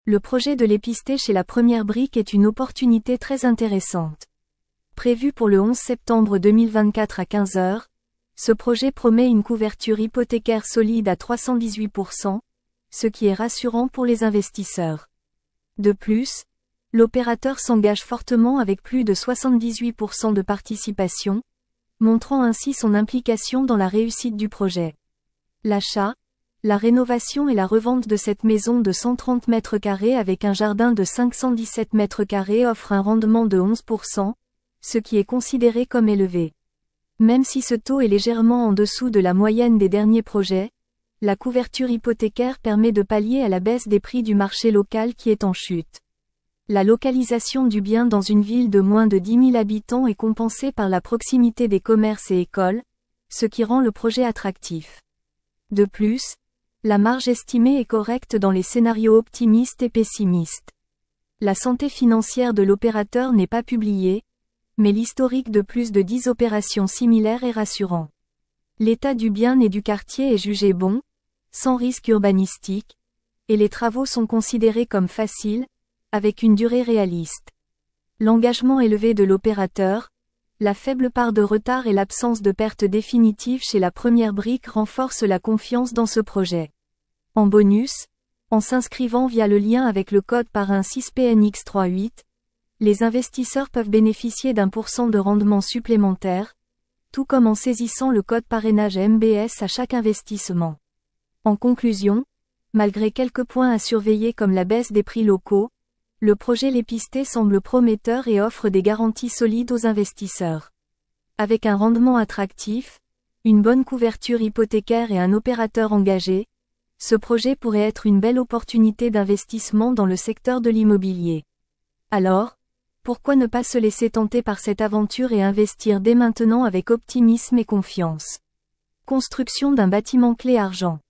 Le projet de l'épisté chez La Première Brique est une opportunité très intéressante. Prévu pour le 11 septembre 2024 à 15 h, ce projet promet une couverture hypothécaire solide à 318%, ce qui est rassurant pour les investisseurs. De plus, l'opérateur s'engage fortement avec plus de 78% de participation, montrant ainsi son implication dans la réussite du projet. L'achat, la rénovation et la revente de cette maison de 130 mètres carrés avec un jardin de 517 mètres carrés offre un rendement de 11%, ce qui est considéré comme élevé. Même si ce taux est légèrement en dessous de la moyenne des derniers projets, la couverture hypothécaire permet de pallier à la baisse des prix du marché local qui est en chute. La localisation du bien dans une ville de moins de 10 000 habitants est compensée par la proximité des commerces et écoles, ce qui rend le projet attractif. De plus, la marge estimée est correcte dans les scénarios optimistes et pessimistes. La santé financière de l'opérateur n'est pas publiée, mais l'historique de plus de 10 opérations similaires est rassurant. L'état du bien et du quartier est jugé bon, sans risque urbanistique, et les travaux sont considérés comme faciles, avec une durée réaliste. L'engagement élevé de l'opérateur, la faible part de retard et l'absence de perte définitive chez La Première Brique renforcent la confiance dans ce projet. En bonus, en s'inscrivant via le lien avec le code parrain 6PNX38, les investisseurs peuvent bénéficier d'1% de rendement supplémentaire, tout comme en saisissant le code parrainage MBS à chaque investissement. En conclusion, malgré quelques points à surveiller comme la baisse des prix locaux, le projet L'Épisté semble prometteur et offre des garanties solides aux investisseurs. Avec un rendement attractif, une bonne couverture hypothécaire et un opérateur engagé, ce projet pourrait être une belle opportunité d'investissement dans le secteur de l'immobilier. Alors, pourquoi ne pas se laisser tenter par cette aventure et investir dès maintenant avec optimisme et confiance? Construction d'un bâtiment clé argent.